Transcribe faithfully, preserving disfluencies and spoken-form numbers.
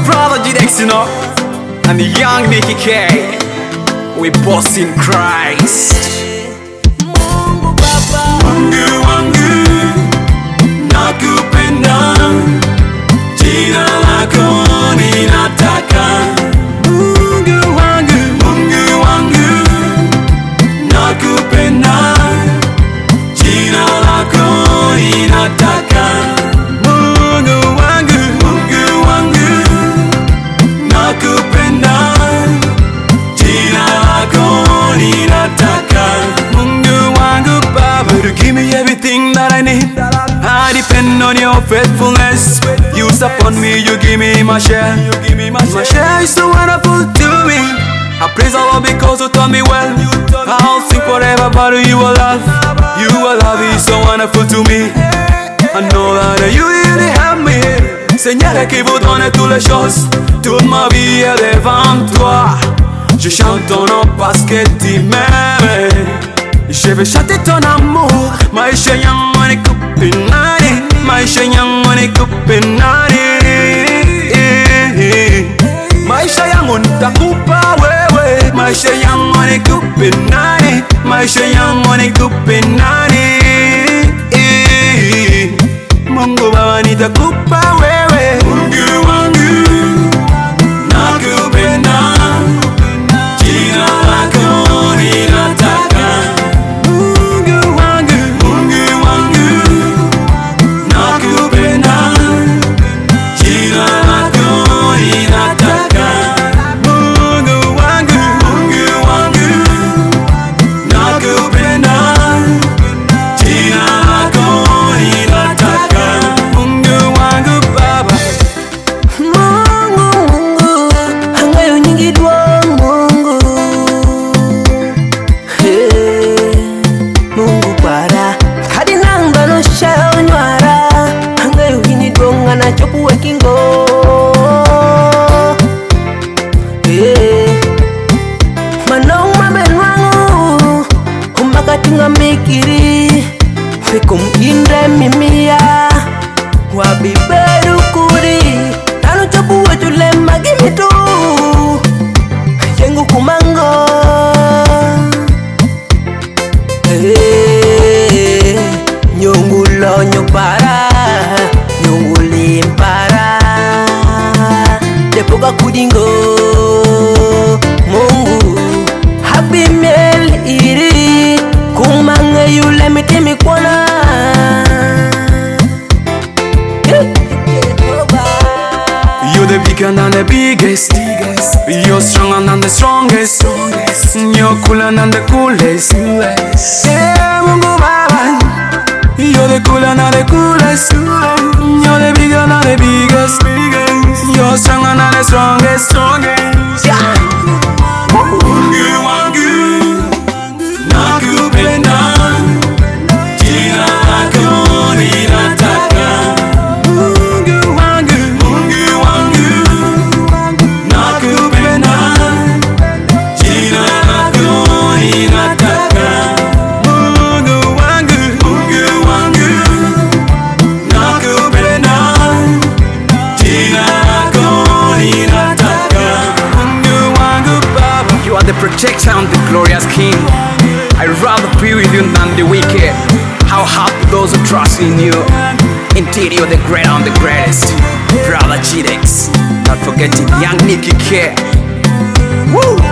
brother G-Dex, you know, and the young Nicky K. We boss in Christ. Mungu Baba, Mungu wangu, nakupenda, jina lako ninataka. Mungu wangu, Mungu wangu, nakupenda, jina lako ninataka. Mungu wangu, Mungu wangu, nakupenda, jina lako ninataka. Mungu wangu Baba, you give me everything that I need. I depend on your faithfulness. You support me, you give me my share. My share is so wonderful to me. I praise the Lord because you taught me well. I'll sing forever about you are love. You are love is so wonderful to me. I know that you really have me. Seigneur qui vous donne toutes les choses. Toute ma vie est devant toi. Je chante ton nom parce que tu m'aimes. Je vais chanter ton amour. Maisha yangu ni kupendani, maisha yangu ni kupendani. Maisha yangu nitakupa wewe, maisha yangu ni kupendani, maisha yangu ni kupendani. Mungu Baba nitakupa wewe. Mungu wangu, nakupenda, jina lako ninataka. Mungu wangu, Mungu wangu, nakupenda, jina lako ninataka. Mungu wangu, Mungu wangu, nakupenda, jina lako ninataka. Mungu wangu Baba, Mungu, Mungu, hangayo nyingi dwa Mungu. Hey, Mungu para, hadi nanga no shayo nywara. Hangayo hini donga na choku wekingo. Hey, manong mabenwangu, umbaka tunga mikiri. Pekum indre mimia, wabiberu kuri. Tanu chopu wechule magimitu, jengu kumango. Hey, nyungu lo nyupara, nyungu limpara. Depoga kudingo, Mungu happy meal iri. Kumange yule mitimi kwana. you're the bigger and the biggest. You're stronger than the strongest. You're cooler than the coolest. Hey, Mungu Baba, you're the cooler and the coolest. You're the bigger and the biggest. You're stronger than the strongest. Yeah. Mungu wangu, nakupenda, jina lako ninataka. Mungu wangu, Mungu wangu, nakupenda, jina lako ninataka. Mungu wangu, Mungu wangu, nakupenda, jina lako ninataka. Mungu wangu Baba, you are the protector and the glorious King. I'd rather be with you than the wicked. How happy those who trust in you. Indeed, you're the great and the greatest. Brother G-Dex, not forgetting young Nicky K. Woo!